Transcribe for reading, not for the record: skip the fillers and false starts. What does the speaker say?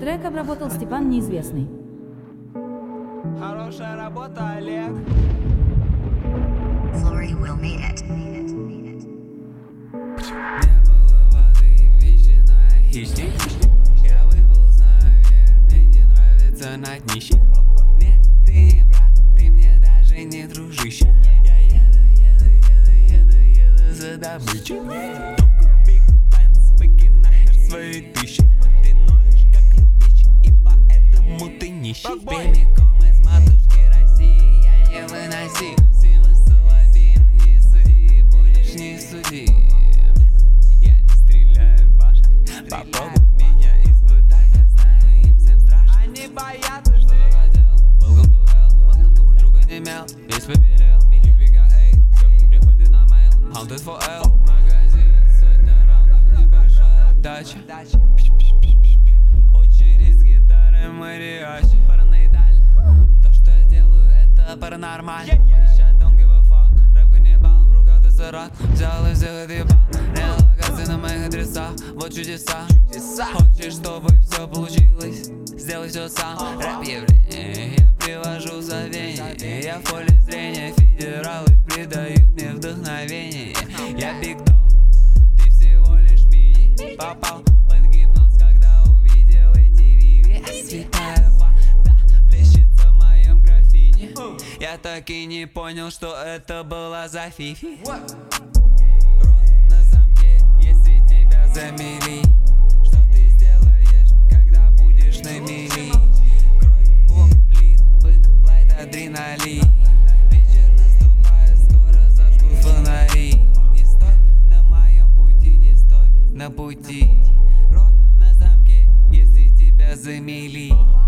Трек обработал Степан Неизвестный. Хорошая работа, Олег. Flory will made it. Не было воды, вещи, но я хищник. Я выполз наверх, мне не нравится на днище. Нет, ты не прав, ты мне даже не дружище. Я еду за добычей. Только Big Bands, быки нахер свои тысячи. Ты ноешь как любич, и поэтому ты нищий. Прямиком из матушки России я не выносил. Силы соловьем не суди, будешь не суди. Я не стреляю в башню. Попробуй меня испытать, я знаю, им всем страшно. Они боятся, что Что хотел? Welcome to hell. Друга не имел, весь побелел. Липика, эй, все, приходит на mail. Hunted for L. Магазин, сотня раундов, небольшая дача. Очередь с гитарой мариачи. Параноидально. То, что я делаю, это паранормально. Вещать don't give a fuck. Рэп каннибал, в руках ты сырат. Взял и всех отъебал. Реалокации на моих адресах. Вот чудеса. Хочешь, чтобы все получилось? Сделай все сам. Рэп явление, я привожу забвение. Я в поле зрения, федералы придают мне вдохновение. Я Big Dog, ты всего лишь мини. Попал под гипноз, когда увидел эти виви. Святая вода плещется в моем графине. Я так и не понял, что это была за фифи. Рот на замке, если тебя замели. Что ты сделаешь, когда будешь на мели? Кровь, булит, пылает адреналин. Вечер наступает, скоро зажгу фонари. Не стой на моем пути, не стой на пути. Рот на замке, если тебя замели.